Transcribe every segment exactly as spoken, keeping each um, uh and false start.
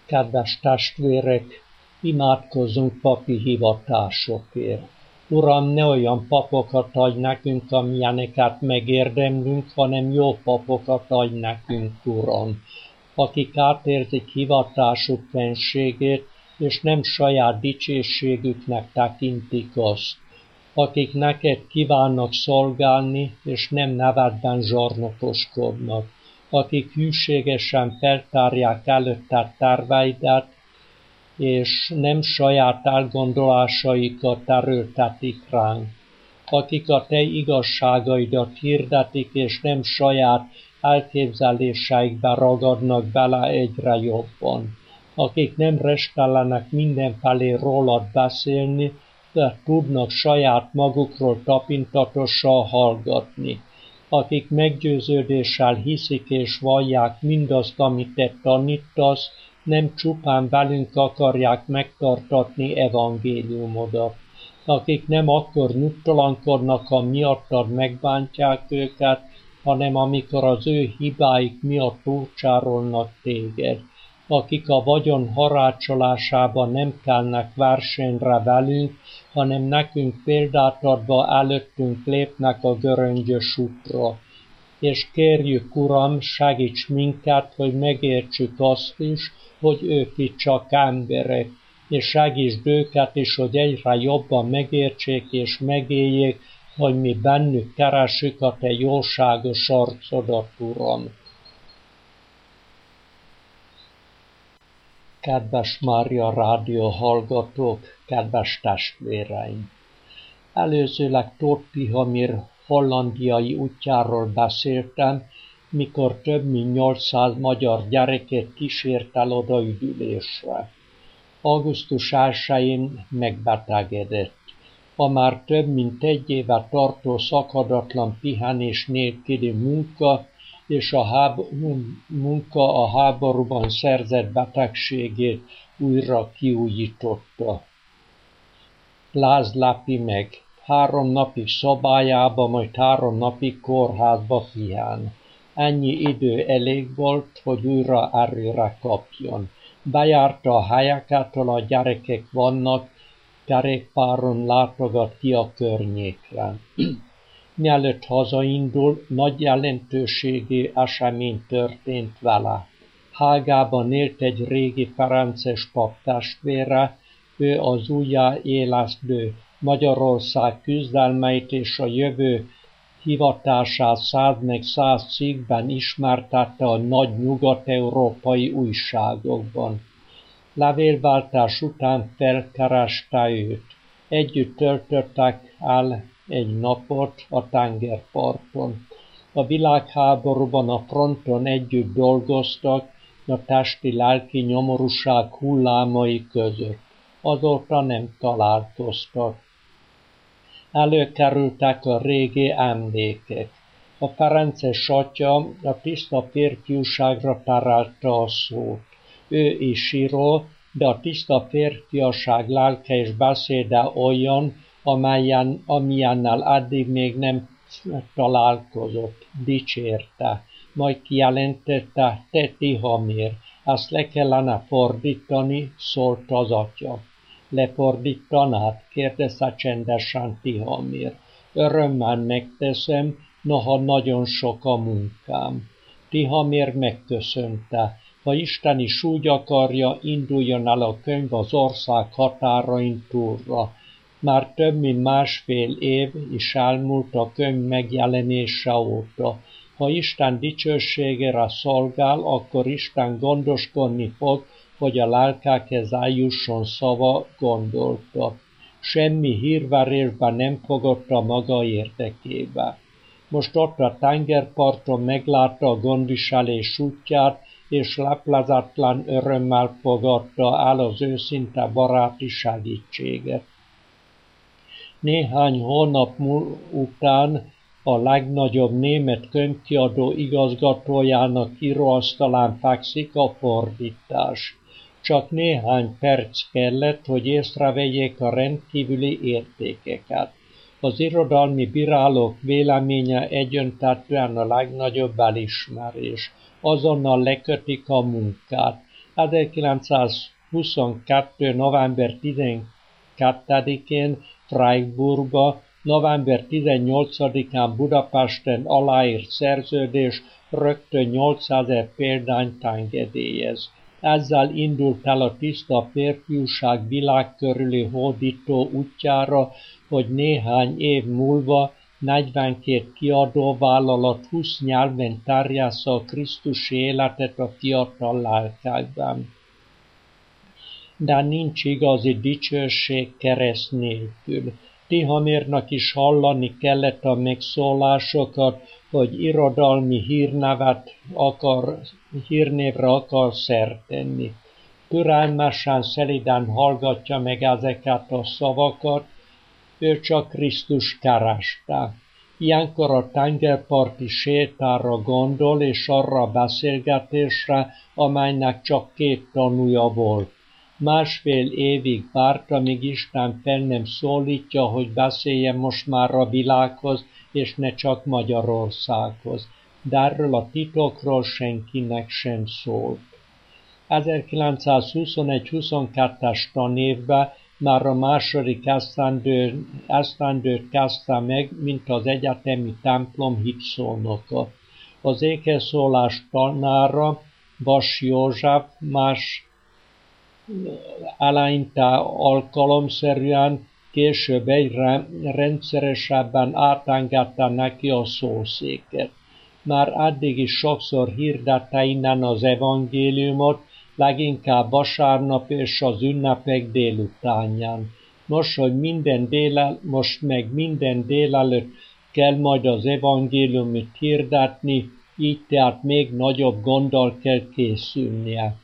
Kedves testvérek, imádkozzunk papi hivatásokért. Uram, ne olyan papokat adj nekünk, amilyeneket megérdemlünk, hanem jó papokat adj nekünk, Uram, akik átérzik hivatásuk fenségét, és nem saját dicsőségüknek tekintik azt, akik neked kívánnak szolgálni, és nem nevedben zsarnokoskodnak, akik hűségesen feltárják előtted terveidet, és nem saját elgondolásaikat erőltetik ránk, akik a te igazságaidat hirdetik, és nem saját elképzeléseikbe ragadnak bele egyre jobban, akik nem restellenek mindenfelé rólad beszélni, de tudnak saját magukról tapintatosan hallgatni, akik meggyőződéssel hiszik és vallják mindazt, amit te tanítasz, nem csupán velünk akarják megtartatni evangéliumodat, akik nem akkor nyugtalankodnak, ha miattad megbántják őket, hanem amikor az ő hibáik miatt túlcsárolnak téged, akik a vagyon harácsolásában nem kelnek versenyre velünk, hanem nekünk példát adva előttünk lépnek a göröngyös útra. És kérjük, Uram, segíts minket, hogy megértsük azt is, hogy ők itt csak emberek, és segítsd őket is, hogy egyre jobban megértsék és megéljék, hogy mi bennük keressük a te jóságos arcodat, Uram. Kedves Mária Rádió hallgatók, kedves testvéreim! Előzőleg Tóth Tihamir hollandiai útjáról beszéltem, mikor több mint nyolcszáz magyar gyereket kísért el oda üdülésre. augusztus elsején megbetegedett. A már több mint egy éve tartó szakadatlan pihenés nélküli munka és a háb- munka a háborúban szerzett betegségét újra kiújította. Láz lepi meg, három napig szobájába, majd három napig kórházba pihen. Ennyi idő elég volt, hogy újra erőre kapjon. Bejárta a helyeket, ahol a gyerekek vannak, kerékpáron látogat ki a környékre. Mielőtt hazaindul, nagy jelentőségű esemény történt vele. Hágában élt egy régi ferences pap testvére, ő az újjáélesztő Magyarország küzdelmeit és a jövő hivatását száz meg száz cikkben ismertette a nagy nyugat-európai újságokban. Levélváltás után felkereste őt. Együtt töltöttek el egy napot a tengerparton. A világháborúban a fronton együtt dolgoztak a testi-lelki nyomorúság hullámai között. Azóta nem találkoztak. Előkerültek a régi emlékek. A ferences atya a tiszta férfiúságra terelte a szót. Ő is író, de a tiszta férfiasság lelke és beszéde olyan, amelyen, amilyennel eddig még nem találkozott, dicsérte. Majd kijelentette, te Tihamir, ezt le kellene fordítani, szólt az atya. Lefordítanád? Kérdezte csendesen Tihamir. Örömmel megteszem, noha nagyon sok a munkám. Tihamir megköszönte. Ha Isten is úgy akarja, induljon el a könyv az ország határain túlra. Már több mint másfél év is elmúlt a könyv megjelenése óta. Ha Isten dicsőségére szolgál, akkor Isten gondoskodni fog, hogy a lelkekhez eljusson szava, gondolta. Semmi hírverésben nem fogadta maga érdekébe. Most ott a tengerparton meglátta a gondviselés útját, és leplezetlen örömmel fogadta el az őszinte baráti segítséget. Néhány hónap után a legnagyobb német könyvkiadó igazgatójának íróasztalán fekszik a fordítás. Csak néhány perc kellett, hogy észrevegyék a rendkívüli értékeket. Az irodalmi bírálók véleménye egyöntetően a legnagyobb elismerés. Azonnal lekötik a munkát. ezerkilencszázhuszonkettő. november tizenkettedikén Freiburgba, november tizennyolcadikán Budapesten aláírt szerződés rögtön nyolcezer példányt engedélyez. Ezzel indult el a tiszta férfiúság világ körüli hódító útjára, hogy néhány év múlva negyvenkét kiadóvállalat húsz nyelven terjessza a Krisztusi életet a fiatal lelkekben. De nincs igazi dicsőség kereszt nélkül. Tihamérnak is hallani kellett a megszólásokat, hogy irodalmi hírnevet akar, hírnévre akar szert tenni. Türelmesen, szeliden hallgatja meg ezeket a szavakat, ő csak Krisztus kereste. Ilyenkor a tengerparti sétára gondol, és arra a beszélgetésre, amelynek csak két tanúja volt. Másfél évig várt, amíg Isten fel nem szólítja, hogy beszéljen most már a világhoz, és ne csak Magyarországhoz. De erről a titokról senkinek sem szólt. ezerkilencszázhuszonegy-huszonkettes tanévben már a második esztendő, esztendőt kezdte meg, mint az egyetemi templom hitszónoka. Az ékeszólás tanára, Vas József más eleinte alkalomszerűen, később egyre rendszeresebben átengedte neki a szószéket. Már eddig is sokszor hirdette innen az evangéliumot, leginkább vasárnap és az ünnepek délutánján. Most, hogy minden délel, most meg minden délelőtt kell majd az evangéliumot hirdetni, így tehát még nagyobb gonddal kell készülnie.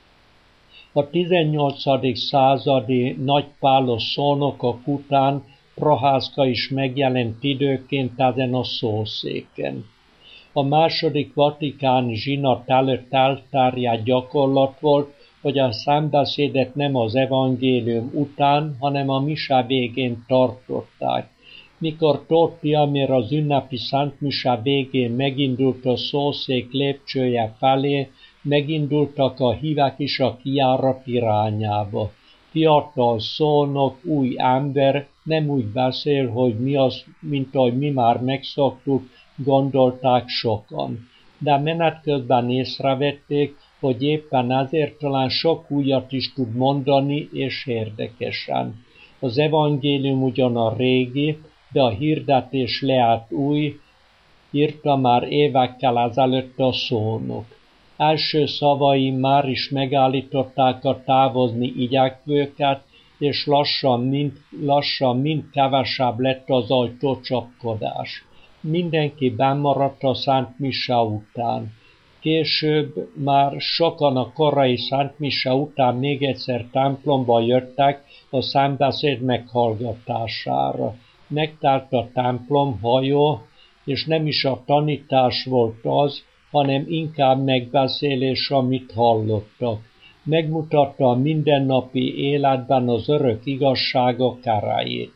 A tizennyolcadik századi nagypálos szónokok után Prohászka is megjelent időként ezen a szószéken. A második vatikáni zsinat előtt elterjedt gyakorlat volt, hogy a szentbeszédet nem az evangélium után, hanem a mise végén tartották. Mikor Tóth Tihamér az ünnepi szentmise végén megindult a szószék lépcsője felé, megindultak a hívek is a kijárat irányába. Fiatal szónok, új ember, nem úgy beszél, hogy mi az, mint ahogy mi már megszoktuk, gondolták sokan. De menet közben észrevették, hogy éppen ezért talán sok újat is tud mondani, és érdekesen. Az evangélium ugyan a régi, de a hirdetés lehet új, írta már évekkel ezelőtt a szónok. Első szavai már is megállították a távozni igyekvőket, és lassan mind, lassan mind kevesebb lett az ajtócsapkodás. Mindenki bennmaradt a Szent Mise után. Később már sokan a korai Szent Mise után még egyszer templomba jöttek a szentbeszéd meghallgatására. Megtelt a templom, hajó, és nem is a tanítás volt az, hanem inkább megbeszélés, amit hallottak. Megmutatta a mindennapi életben az örök igazságok erejét.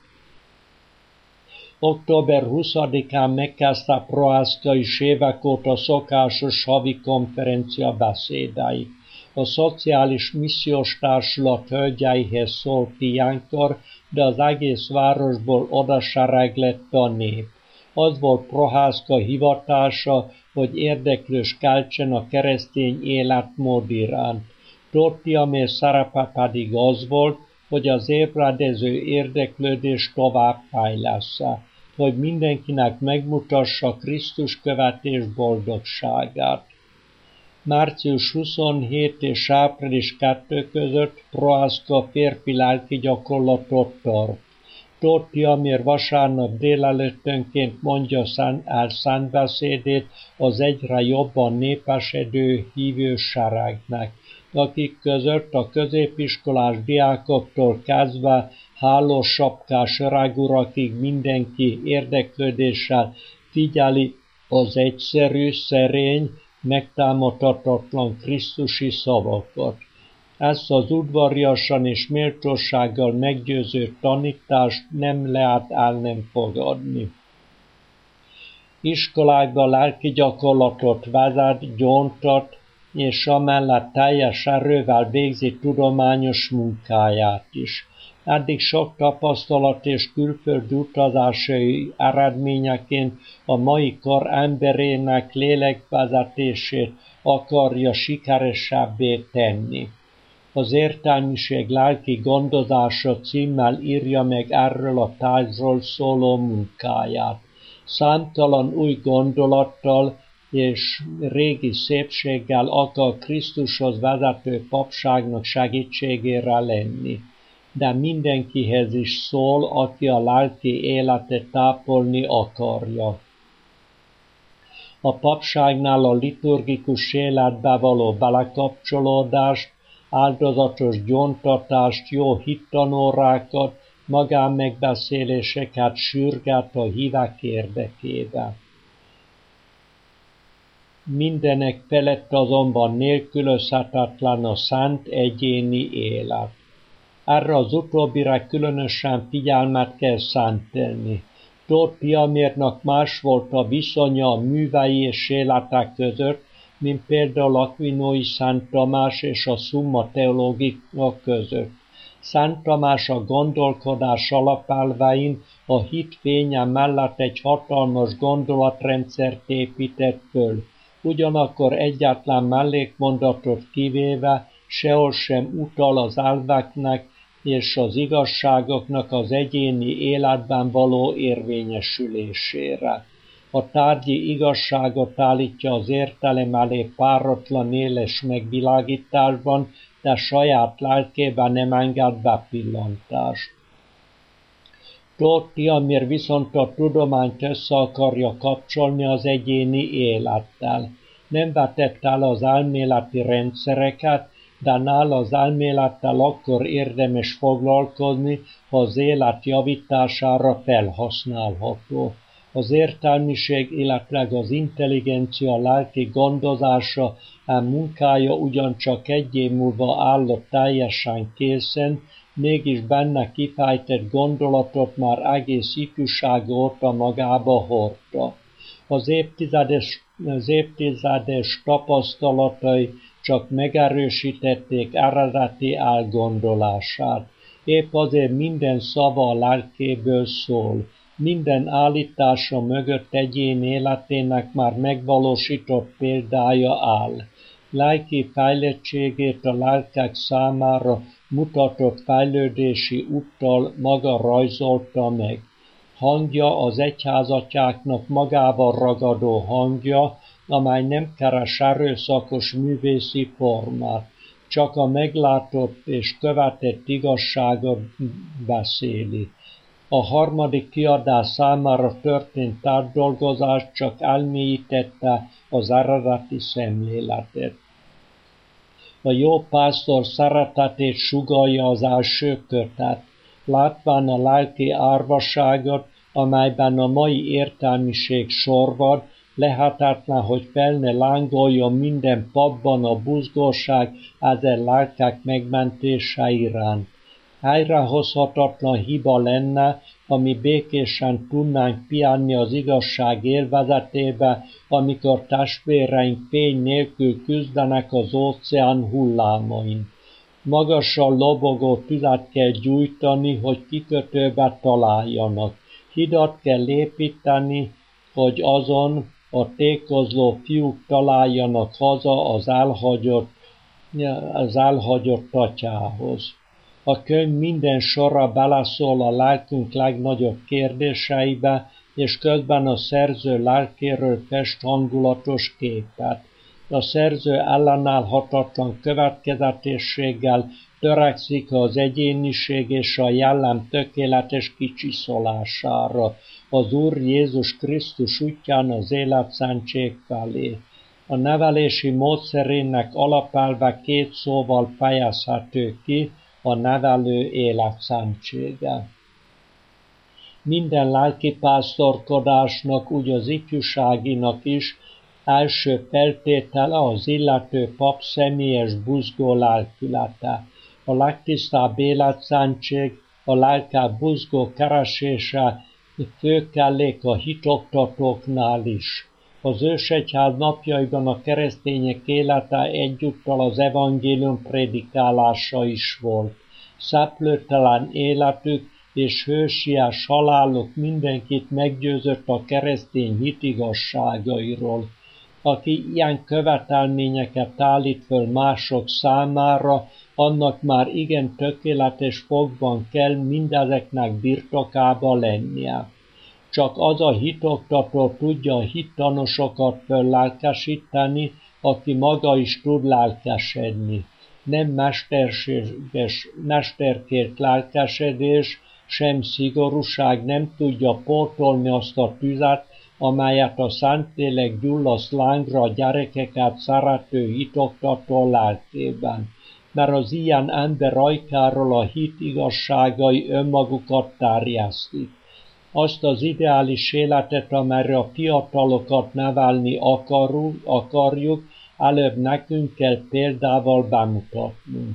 október huszadikán megkezdte Prohászka is évek óta szokásos havi konferencia beszédeit. A Szociális Missziós Társulat hölgyeihez szólt ilyenkor, de az egész városból odasereglett a nép. Az volt Prohászka hivatása, hogy érdeklős keltsen a keresztény életmód iránt. Tóth Tihamér szerepe pedig az volt, hogy az ébredező érdeklődés tovább fejlessze, hogy mindenkinek megmutassa Krisztus követés boldogságát. március huszonhetedike és április kettő között Prohászka férfi lelki gyakorlatot tart. Tóth Tihamér vasárnap délelőttönként mondja el szentbeszédét az egyre jobban népesedő hívő seregnek, akik között a középiskolás diákoktól kezdve hálós sapkás öregurakig mindenki érdeklődéssel figyeli az egyszerű, szerény, megtámadhatatlan krisztusi szavakat. Ezt az udvariasan és méltósággal meggyőző tanítást nem lehet el nem fogadni. Iskolákba lelki gyakorlatot vezet, gyóntat, és amellett teljes erővel végzi tudományos munkáját is. Eddig sok tapasztalat és külföldi utazásai eredményeként a mai kor emberének lélekvezetését akarja sikeresebbé tenni. Az Értelmiség lelki gondozása címmel írja meg erről a tárgyról szóló munkáját. Számtalan új gondolattal és régi szépséggel akar Krisztushoz vezető papságnak segítségére lenni. De mindenkihez is szól, aki a lelki életet tápolni akarja. A papságnál a liturgikus életbe való belekapcsolódást, áldozatos gyóntatást, jó hittanórákat, magánmegbeszéléseket sürget a hívek érdekében. Mindenek felett azonban nélkülözhetetlen a szent egyéni élet. Erre az utóbbira különösen figyelmet kell szentelni. Tóth Piamérnak más volt a viszonya a művei és életek között, mint például Akvinói Szent Tamás és a Summa Theologica között. Szent Tamás a gondolkodás alapelvein a hit fénye mellett egy hatalmas gondolatrendszert épített föl, ugyanakkor egyetlen mellékmondatot kivéve sehol sem utal az elveknek és az igazságoknak az egyéni életben való érvényesülésére. A tárgyi igazságot állítja az értelem elé páratlan éles megvilágításban, de saját lelkében nem enged bepillantást. Tóth Piamér viszont a tudományt össze akarja kapcsolni az egyéni élettel. Nem vetett el az elméleti rendszereket, de nála az elmélettel akkor érdemes foglalkozni, ha az élet javítására felhasználható. Az értelmiség, illetve az intelligencia lelki gondozása ám munkája ugyancsak egy év múlva állott teljesen készen, mégis benne kifejtett gondolatot már egész ifjúság óta magába hordta. Az évtizedes, az évtizedes tapasztalatai csak megerősítették eredeti elgondolását. Épp azért minden szava a lelkéből szól. Minden állítása mögött egyén életének már megvalósított példája áll. Lelki fejlettségét a lelkek számára mutatott fejlődési úttal maga rajzolta meg. Hangja az egyházatjáknak magával ragadó hangja, amely nem keres erőszakos művészi formát, csak a meglátott és követett igazságot beszéli. A harmadik kiadás számára történt átdolgozás csak elmélyítette az eredeti szemléletet. A jó pásztor szeretetét sugallja az első kötet, látván a lelki árvaságot, amelyben a mai értelmiség sorvad, lehetetlen, hogy fel ne lángoljon minden papban a buzgóság ezen lelkek megmentése iránt. Helyrehozhatatlan hiba lenne, ami békésen tudnánk pihenni az igazság élvezetébe, amikor testvéreink fény nélkül küzdenek az óceán hullámain. Magasan lobogó tüzet kell gyújtani, hogy kikötőbe találjanak. Hidat kell építeni, hogy azon a tékozló fiúk találjanak haza az elhagyott, az elhagyott atyához. A könyv minden sorra beleszól a lelkünk legnagyobb kérdéseibe, és közben a szerző lelkéről fest hangulatos képet. A szerző ellenállhatatlan következetességgel törekszik az egyéniség és a jellem tökéletes kicsiszolására, az Úr Jézus Krisztus útján az életszentség felé. A nevelési módszerének alapelve két szóval fejezhető ki, a nevelő életszentsége. Minden lelkipásztorkodásnak, úgy az ifjúságinak is első feltétele az illető pap személyes buzgó lelkülete. A legtisztább életszentség, a lelke buzgó keresése fő kellék a hitoktatóknál is. Az ősegyház napjaiban a keresztények élete egyúttal az evangélium prédikálása is volt. Szeplőtelen életük és hősies haláluk mindenkit meggyőzött a keresztény hit igazságairól. Aki ilyen követelményeket állít föl mások számára, annak már igen tökéletes fogban kell mindezeknek birtokába lennie. Csak az a hitoktató tudja a hittanosokat föllelkesíteni, aki maga is tud lelkesedni. Nem mesterséges, mesterkért lelkesedés, sem szigorúság nem tudja pótolni azt a tüzet, amelyet a Szentlélek gyullaszt lángra a gyerekeket szerető hitoktató lelkében. Mert az ilyen ember ajkáról a hit igazságai önmagukat terjesztik. Azt az ideális életet, amelyre a fiatalokat nevelni akarunk, akarjuk, előbb nekünk kell példával bemutatnunk.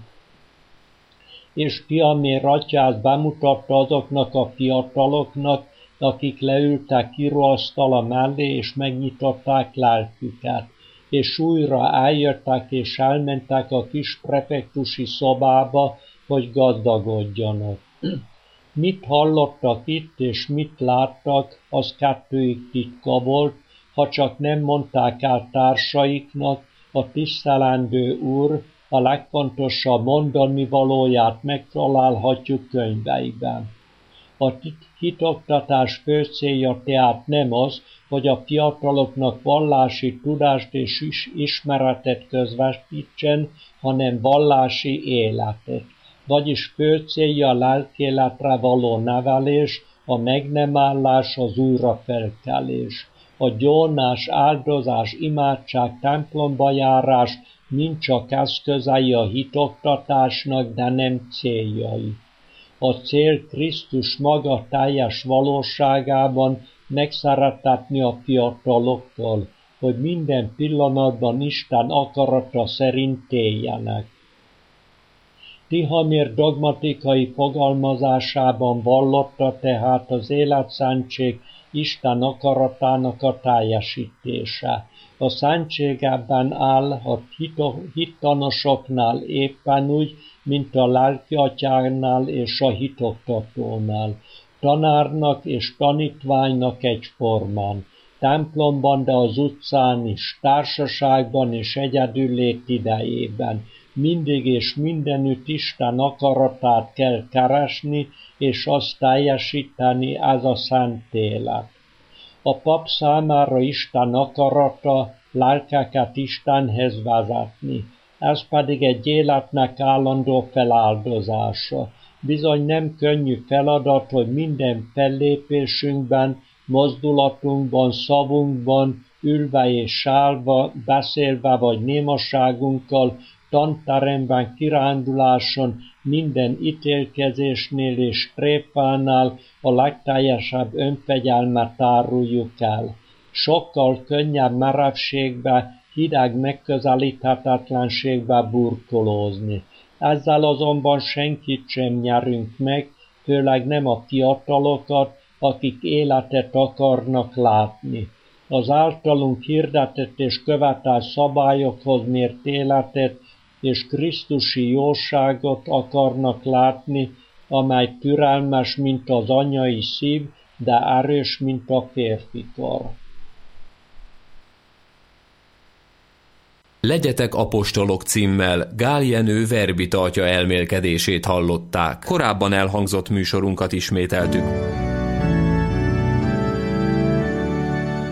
És Fiamér atya ezt bemutatta azoknak a fiataloknak, akik leültek íróasztala mellé, és megnyitották lelküket, és újra eljöttek és elmentek a kis prefektusi szobába, hogy gazdagodjanak. Mit hallottak itt, és mit láttak, az kettőjük titka volt, ha csak nem mondták el társaiknak, a tisztelendő úr a legfontosabb mondani valóját megtalálhatjuk könyveiben. A hitoktatás fő célja tehát nem az, hogy a fiataloknak vallási tudást és ismeretet közvetítsen, hanem vallási életet. Vagyis fő célja a lelkéletre való nevelés, a meg nem állás, az újrafelkelés. A gyónás, áldozás, imádság, templomba járás mind csak eszközei a hitoktatásnak, de nem céljai. A cél Krisztus maga teljes valóságában megszeretetni a fiatalokkal, hogy minden pillanatban Isten akarata szerint éljenek. Tihamér dogmatikai fogalmazásában vallotta tehát az életszentség Isten akaratának a teljesítése. A szentség ebben áll a hittanosoknál éppen úgy, mint a lelkiatyánál és a hitoktatónál. Tanárnak és tanítványnak egyformán. Templomban, de az utcán is, társaságban és egyedüllét idejében. Mindig és mindenütt Isten akaratát kell keresni, és azt teljesíteni, ez a szent élet. A pap számára Isten akarata, lelkeket Istenhez vezetni. Ez pedig egy életnek állandó feláldozása. Bizony nem könnyű feladat, hogy minden fellépésünkben, mozdulatunkban, szavunkban, ülve és állva, beszélve vagy némaságunkkal, tanteremben, kiránduláson, minden ítélkezésnél és tréfánál a legteljesebb önfegyelmet áruljuk el. Sokkal könnyebb merevségbe, hideg megközelíthetetlenségbe burkolózni. Ezzel azonban senkit sem nyerünk meg, főleg nem a fiatalokat, akik életet akarnak látni. Az általunk hirdetett és követelt szabályokhoz mért életet és krisztusi jóságot akarnak látni, amely türelmes, mint az anyai szív, de erős, mint a férfikar. Legyetek apostolok címmel Gál Jenő verbita atya elmélkedését hallották. Korábban elhangzott műsorunkat ismételtük.